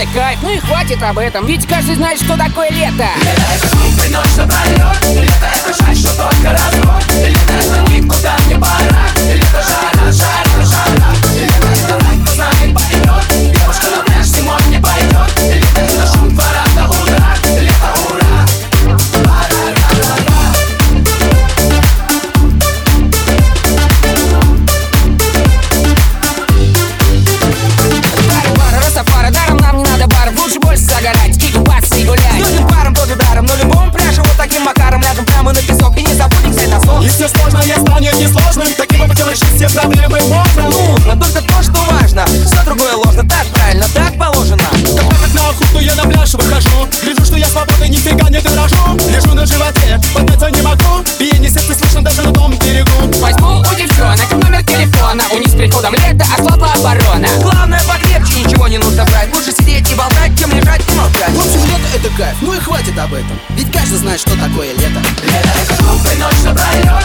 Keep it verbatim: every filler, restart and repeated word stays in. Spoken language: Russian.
кайф, ну и хватит об этом, ведь каждый знает, что такое лето. Лето — это глупый ночь напролёт. Лето — это жаль, что только развод. Лето — это никуда не пора. Лето — жара, жара, жара. Лето — это рай, кто знает, пойдет. Девушка на пляж зимой не пойдет. Лето — это шум двора до утра. Лето — ура, пара-ра-ра-ра. Пары, пары, растафары, даром нам не надо баров, лучше больше загорать, кикбасы и гулять. С другим паром тоже даром, на любом пляже вот таким макаром ляжем прямо на песок и не забудем взять носок. Если сложное станет несложным, таким путем решить все проблемы можно. Нужно только то, что важно, все другое ложно, так правильно, так положено. Когда как на охоту я на пляж выхожу, гляжу, что я свободный, нифига не дорожу. Лежу на животе, подняться не могу, биение сердца слышно даже на том берегу. Возьму у девчонок номер телефона, у них с приходом лета ослабла оборона. Главное покрепче, ничего не нужно брать, лучше сидеть и болтать, чем лежать и молчать. В общем, лето — это кайф, ну и хватит об этом, ведь каждый знает, что такое лето. Лето — это глупый ночь напролёт.